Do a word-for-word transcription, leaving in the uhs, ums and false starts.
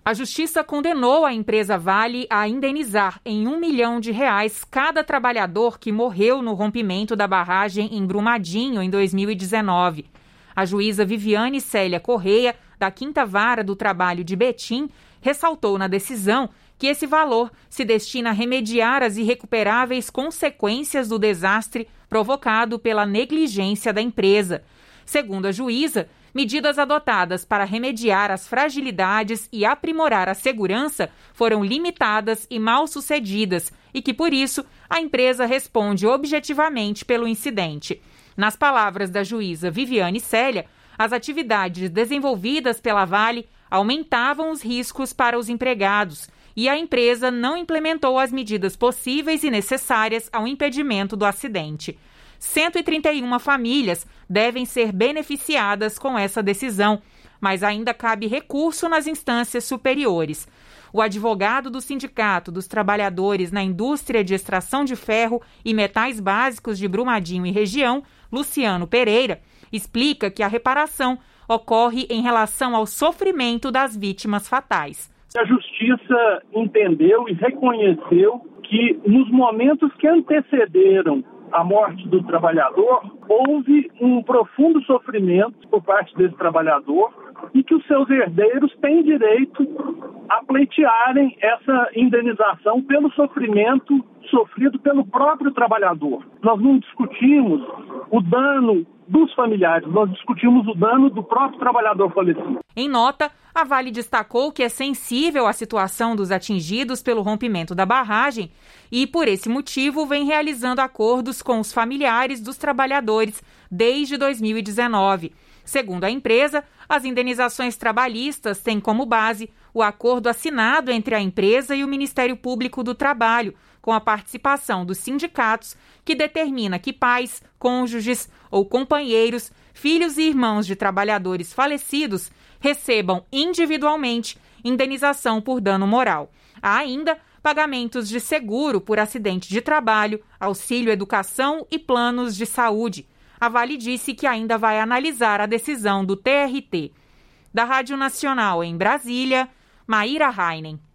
A Justiça condenou a empresa Vale a indenizar em um milhão de reais cada trabalhador que morreu no rompimento da barragem em Brumadinho em dois mil e dezenove. A juíza Viviane Célia Correia, da Quinta Vara do Trabalho de Betim, ressaltou na decisão que esse valor se destina a remediar as irrecuperáveis consequências do desastre provocado pela negligência da empresa. Segundo a juíza, medidas adotadas para remediar as fragilidades e aprimorar a segurança foram limitadas e mal sucedidas e que, por isso, a empresa responde objetivamente pelo incidente. Nas palavras da juíza Viviane Célia, as atividades desenvolvidas pela Vale aumentavam os riscos para os empregados e a empresa não implementou as medidas possíveis e necessárias ao impedimento do acidente. cento e trinta e uma famílias devem ser beneficiadas com essa decisão, mas ainda cabe recurso nas instâncias superiores. O advogado do Sindicato dos Trabalhadores na Indústria de Extração de Ferro e Metais Básicos de Brumadinho e região, Luciano Pereira, explica que a reparação ocorre em relação ao sofrimento das vítimas fatais. A Justiça entendeu e reconheceu que nos momentos que antecederam a morte do trabalhador, houve um profundo sofrimento por parte desse trabalhador e que os seus herdeiros têm direito a pleitearem essa indenização pelo sofrimento sofrido pelo próprio trabalhador. Nós não discutimos o dano dos familiares, nós discutimos o dano do próprio trabalhador falecido. Em nota, a Vale destacou que é sensível à situação dos atingidos pelo rompimento da barragem e, por esse motivo, vem realizando acordos com os familiares dos trabalhadores desde dois mil e dezenove. Segundo a empresa, as indenizações trabalhistas têm como base o acordo assinado entre a empresa e o Ministério Público do Trabalho, com a participação dos sindicatos, que determina que pais, cônjuges ou companheiros, filhos e irmãos de trabalhadores falecidos recebam individualmente indenização por dano moral. Há ainda pagamentos de seguro por acidente de trabalho, auxílio educação e planos de saúde. A Vale disse que ainda vai analisar a decisão do T R T. Da Rádio Nacional em Brasília, Maíra Heinen.